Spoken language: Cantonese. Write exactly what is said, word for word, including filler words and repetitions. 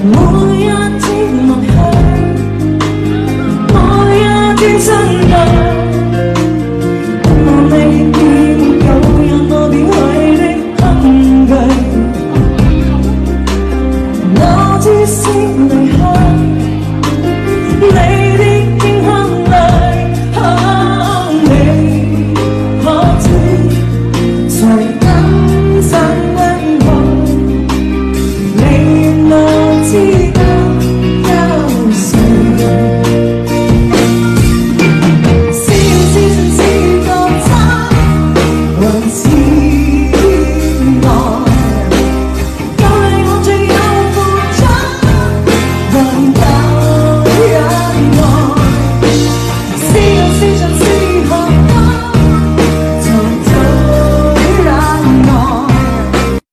每一天默許，每一天真對。我未見有人我表許的恐懼，我知是離。